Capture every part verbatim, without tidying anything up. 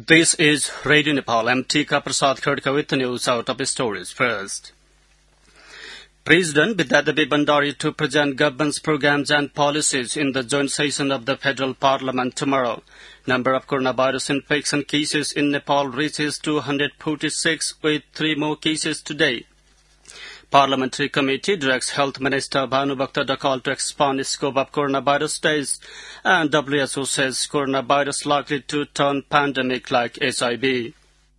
This is Radio Nepal. I'm Tika Prasad Khadka with the news out of stories first. President Vidyadevi Bhandari to present government's programs and policies in the joint session of the Federal Parliament tomorrow. Number of coronavirus infection cases in Nepal reaches two hundred forty-six, with three more cases today. Parliamentary Committee directs Health Minister Bhanubhakta Dakkal to expand the scope of coronavirus tests, and W H O says coronavirus likely to turn pandemic like H I V.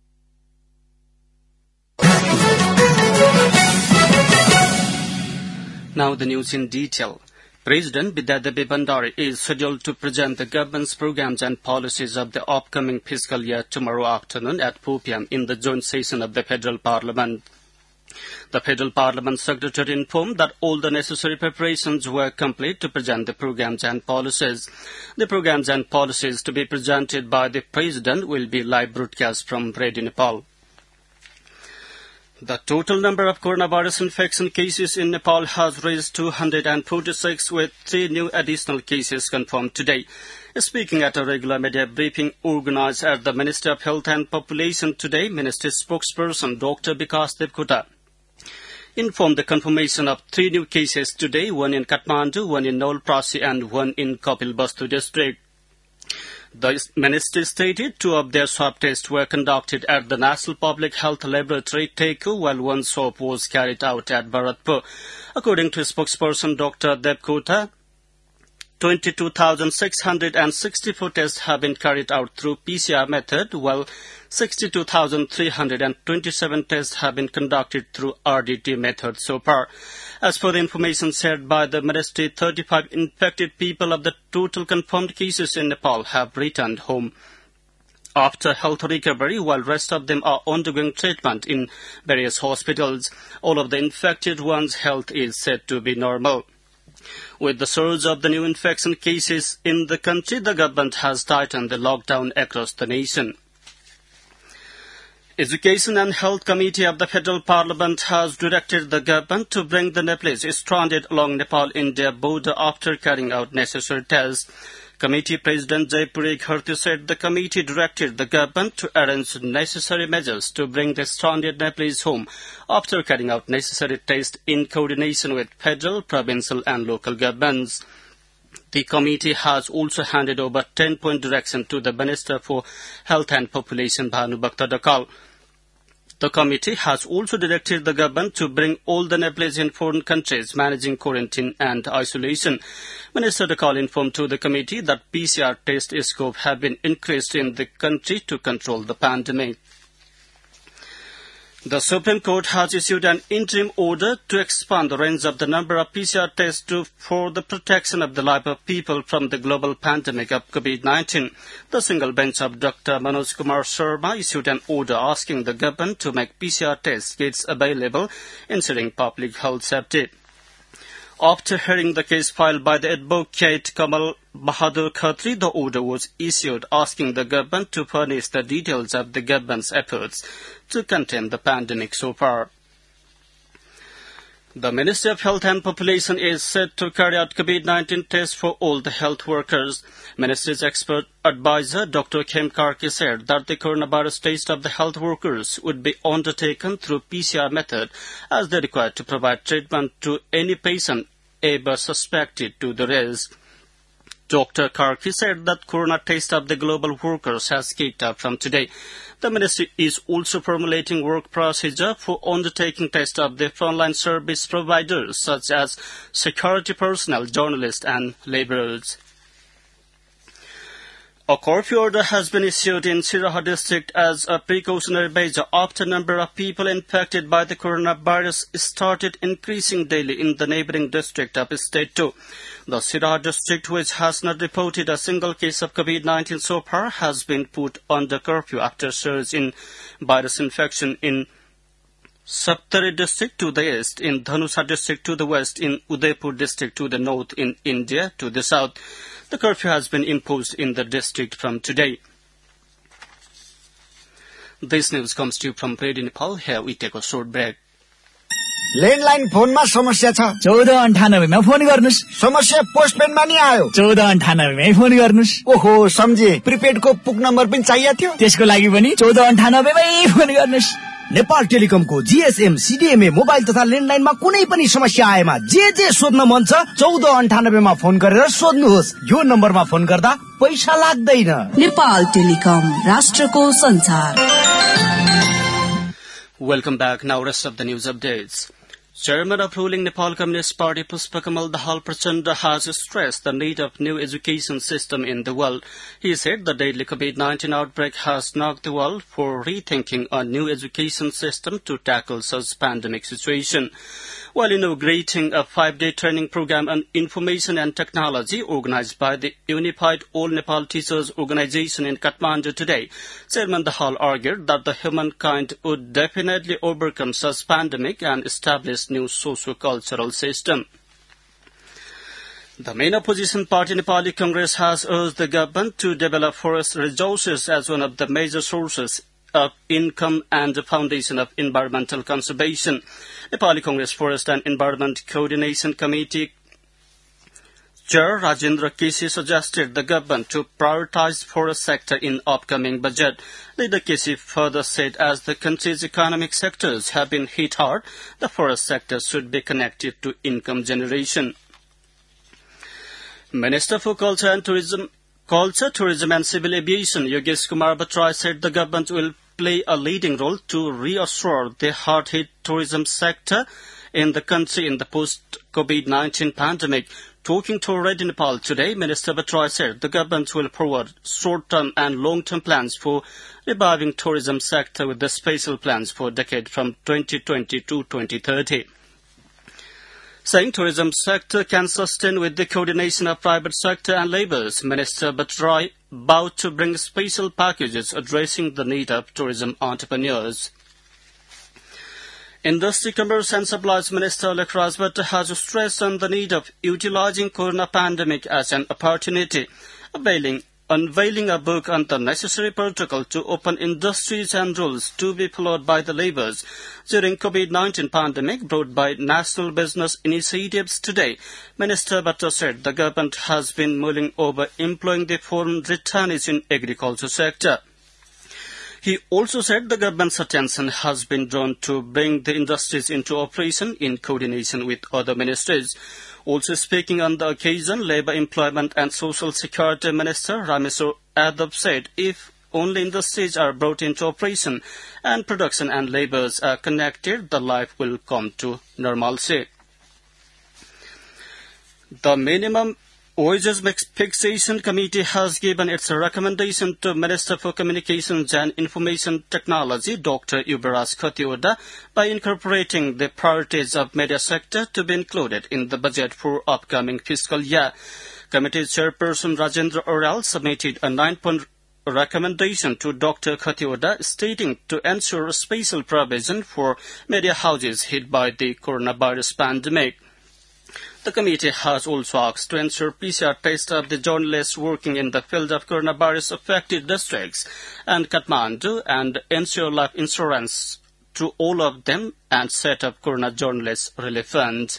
Now the news in detail. President Vidyadevi Bhandari is scheduled to present the government's programs and policies of the upcoming fiscal year tomorrow afternoon at four p m in the joint session of the Federal Parliament. The Federal Parliament Secretary informed that all the necessary preparations were complete to present the programs and policies. The programs and policies to be presented by the President will be live broadcast from Radio Nepal. The total number of coronavirus infection cases in Nepal has reached two hundred forty-six, with three new additional cases confirmed today. Speaking at a regular media briefing organized at the Ministry of Health and Population today, Ministry spokesperson Doctor Vikas Devkota informed the confirmation of three new cases today, one in Kathmandu, one in Nolprasi, and one in Kapilvastu district. The ministry stated two of their swab tests were conducted at the National Public Health Laboratory, Teku, while one swab was carried out at Bharatpur. According to spokesperson Doctor Devkota, twenty-two thousand six hundred sixty-four tests have been carried out through P C R method, while sixty-two thousand three hundred twenty-seven tests have been conducted through R D T method so far. As per the information shared by the ministry, thirty-five infected people of the total confirmed cases in Nepal have returned home after health recovery, while rest of them are undergoing treatment in various hospitals. All of the infected ones' health is said to be normal. With the surge of the new infection cases in the country, the government has tightened the lockdown across the nation. Education and Health Committee of the Federal Parliament has directed the government to bring the Nepalese stranded along Nepal-India border after carrying out necessary tests. Committee President Jaipuri Gharti said the committee directed the government to arrange necessary measures to bring the stranded Nepalese home after carrying out necessary tests in coordination with federal, provincial and local governments. The committee has also handed over ten-point direction to the Minister for Health and Population, Bhanubhakta Dakkal. The committee has also directed the government to bring all the Nepalese in foreign countries managing quarantine and isolation. Minister Dakkal informed to the committee that P C R test scope have been increased in the country to control the pandemic. The Supreme Court has issued an interim order to expand the range of the number of P C R tests to, for the protection of the life of people from the global pandemic of COVID nineteen. The single bench of Doctor Manoj Kumar Sharma issued an order asking the government to make P C R test kits available, ensuring public health safety. After hearing the case filed by the advocate Kamal Bahadur Khatri, the order was issued asking the government to furnish the details of the government's efforts to contain the pandemic so far. The Ministry of Health and Population is set to carry out COVID nineteen tests for all the health workers. Ministry's expert advisor, Doctor Khem Karki, said that the coronavirus test of the health workers would be undertaken through P C R method, as they require to provide treatment to any patient ever suspected to the risk. Doctor Karki said that corona test of the global workers has kicked off from today. The ministry is also formulating work procedure for undertaking tests of the frontline service providers such as security personnel, journalists and labourers. A curfew order has been issued in Siraha district as a precautionary measure after the number of people infected by the coronavirus started increasing daily in the neighbouring district of State two. The Siraha district, which has not reported a single case of COVID nineteen so far, has been put under curfew after surge in virus infection in Saptari district to the east, in Dhanusa district to the west, in Udaipur district to the north, in India to the south. The curfew has been imposed in the district from today. This news comes to you from Radio Nepal. Here we take a short break. Landline फोनमा समस्या छ, चौध अन्ठानब्बेमा phone गर्नुस्। समस्या पोस्टपेडमा नि आयो, चौध अन्ठानब्बेमै फोन गर्नुस्। ओहो सम्झे, प्रिपेडको पुक नम्बर पनि चाहिएको थियो, त्यसको लागि पनि चौध अन्ठानब्बेमै फोन गर्नुस्। नेपाल टेलिकमको जीएसएम सीडीएमए मोबाइल तथा ल्यान्डलाइनमा कुनै पनि समस्या आएमा जे जे सोध्न मन छ चौध अन्ठानब्बेमा फोन गरेर सोध्नुहोस्। यो नम्बरमा फोन गर्दा पैसा लाग्दैन। नेपाल टेलिकम, राष्ट्रको संचार। Welcome back. Now rest of the news updates. Chairman of ruling Nepal Communist Party Pushpakamal Dahal Prachanda has stressed the need of new education system in the world. He said the deadly COVID nineteen outbreak has knocked the world for rethinking a new education system to tackle such pandemic situation. While inaugurating a five-day training program on information and technology organized by the Unified All Nepal Teachers Organization in Kathmandu today, Chairman Dahal argued that the humankind would definitely overcome such pandemic and establish new socio-cultural system. The main opposition party, Nepali Congress, has urged the government to develop forest resources as one of the major sources of income and the foundation of environmental conservation. Nepali Congress Forest and Environment Coordination Committee Chair Rajendra Kesi suggested the government to prioritize forest sector in upcoming budget. Leader Kesi further said as the country's economic sectors have been hit hard, the forest sector should be connected to income generation. Minister for Culture and Tourism, Culture, Tourism and Civil Aviation, Yogesh Kumar Bhattrai, said the government will play a leading role to reassure the hard-hit tourism sector in the country in the post-COVID nineteen pandemic. Talking to Radio Nepal today, Minister Bhattrai said the government will forward short-term and long-term plans for reviving tourism sector with the special plans for decade from twenty twenty to twenty thirty. Saying tourism sector can sustain with the coordination of private sector and labours, Minister Bhattrai vowed to bring special packages addressing the need of tourism entrepreneurs. Industry, Commerce and Supplies Minister Alek Rajbhat has stressed on the need of utilizing corona pandemic as an opportunity, availing unveiling a book on the necessary protocol to open industries and rules to be followed by the labours during COVID nineteen pandemic brought by national business initiatives today. Minister Bhatta said the government has been mulling over employing the foreign returnees in agriculture sector. He also said the government's attention has been drawn to bring the industries into operation in coordination with other ministries. Also speaking on the occasion, Labour, Employment and Social Security Minister Rameswar Yadav said if only industries are brought into operation and production and labours are connected, the life will come to normalcy. The minimum Wages Fixation Committee has given its recommendation to Minister for Communications and Information Technology, Doctor Yubaraj Khatioda, by incorporating the priorities of media sector to be included in the budget for upcoming fiscal year. Committee Chairperson Rajendra Oral submitted a nine-point recommendation to Doctor Khatioda stating to ensure special provision for media houses hit by the coronavirus pandemic. The committee has also asked to ensure P C R tests of the journalists working in the field of coronavirus-affected districts and Kathmandu and ensure life insurance to all of them and set up Corona Journalists Relief Fund.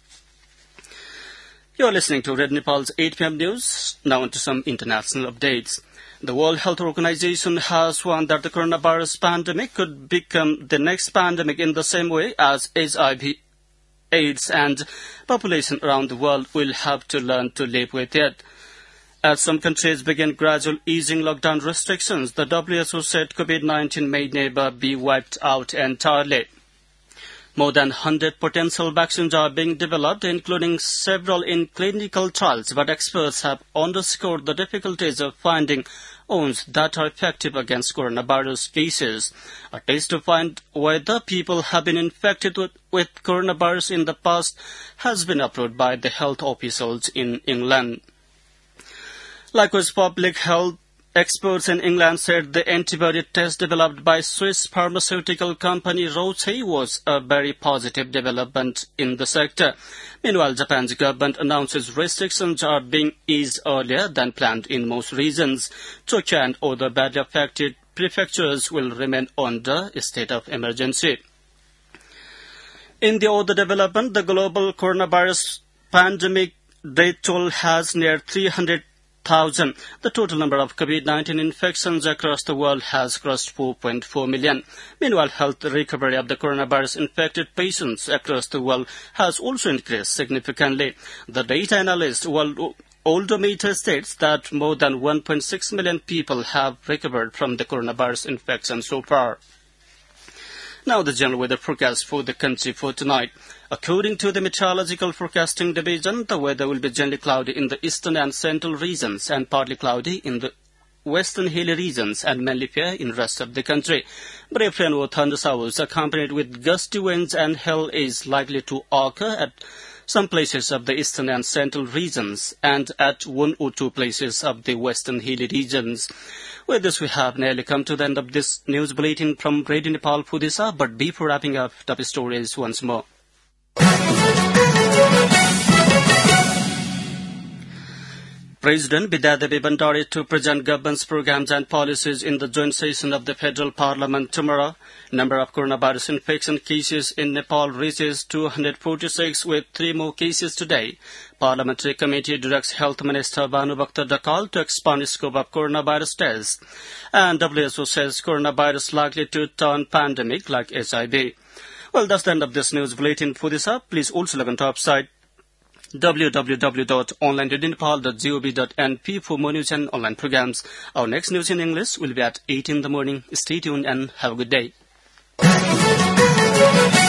You are listening to Red Nepal's eight p m news. Now on to some international updates. The World Health Organization has warned that the coronavirus pandemic could become the next pandemic in the same way as H I V AIDS, and population around the world will have to learn to live with it. As some countries begin gradual easing lockdown restrictions, the W H O said COVID nineteen may never be wiped out entirely. More than one hundred potential vaccines are being developed, including several in clinical trials, but experts have underscored the difficulties of finding ones that are effective against coronavirus cases. A test to find whether people have been infected with, with coronavirus in the past has been approved by the health officials in England. Likewise, public health experts in England said the antibody test developed by Swiss pharmaceutical company Roche was a very positive development in the sector. Meanwhile, Japan's government announces restrictions are being eased earlier than planned in most regions. Tokyo and other badly affected prefectures will remain under a state of emergency. In the other development, the global coronavirus pandemic death toll has near three hundred thousand. The total number of COVID nineteen infections across the world has crossed four point four million. Meanwhile, health recovery of the coronavirus-infected patients across the world has also increased significantly. The data analyst World Oldometer states that more than one point six million people have recovered from the coronavirus infection so far. Now the general weather forecast for the country for tonight. According to the Meteorological Forecasting Division, the weather will be generally cloudy in the eastern and central regions and partly cloudy in the western hilly regions and mainly fair in the rest of the country. Brief rain or thunder showers accompanied with gusty winds and hail is likely to occur at some places of the eastern and central regions and at one or two places of the western hilly regions. With this, we have nearly come to the end of this news bulletin from Radio Nepal Pudisa, but before wrapping up, top stories once more. President Bidyadevi Bhandari to present government's programs and policies in the joint session of the Federal Parliament tomorrow. Number of coronavirus infection cases in Nepal reaches two hundred forty-six with three more cases today. Parliamentary Committee directs Health Minister Bhanubhakta Dakal to expand the scope of coronavirus tests. And W H O says coronavirus likely to turn pandemic like H I V. Well, that's the end of this news bulletin. For this up, please also log on to our website w w w dot online radio nepal dot gov dot n p for more news and online programs. Our next news in English will be at eight in the morning. Stay tuned and have a good day.